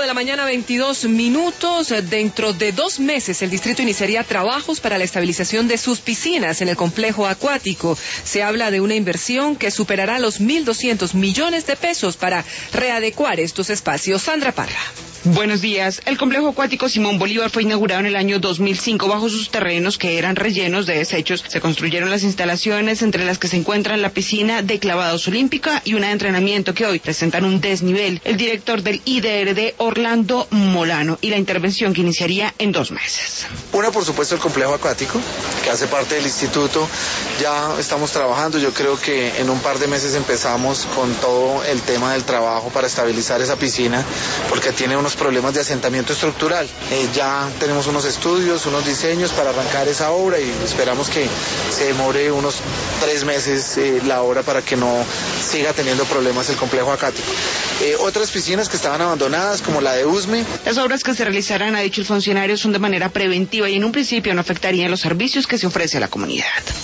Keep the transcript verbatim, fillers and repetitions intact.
de la mañana, veintidós minutos. Dentro de dos meses, el distrito iniciaría trabajos para la estabilización de sus piscinas en el complejo acuático. Se habla de una inversión que superará los mil doscientos millones de pesos para readecuar estos espacios. Sandra Parra. Buenos días. El complejo acuático Simón Bolívar fue inaugurado en el año dos mil cinco. Bajo sus terrenos, que eran rellenos de desechos, se construyeron las instalaciones, entre las que se encuentran la piscina de clavados olímpica y una de entrenamiento, que hoy presentan un desnivel. El director del I D R D, Orlando Molano, y la intervención que iniciaría en dos meses. Una, por supuesto, el complejo acuático, que hace parte del instituto. Ya estamos trabajando. Yo creo que en un par de meses empezamos con todo el tema del trabajo para estabilizar esa piscina, porque tiene unos problemas de asentamiento estructural. Eh, ya tenemos unos estudios, unos diseños para arrancar esa obra, y esperamos que se demore unos tres meses eh, la obra para que no siga teniendo problemas el complejo acuático. Eh, otras piscinas que estaban abandonadas, como la de Usme. Las obras que se realizarán, ha dicho el funcionario, son de manera preventiva y en un principio no afectarían los servicios que se ofrece a la comunidad.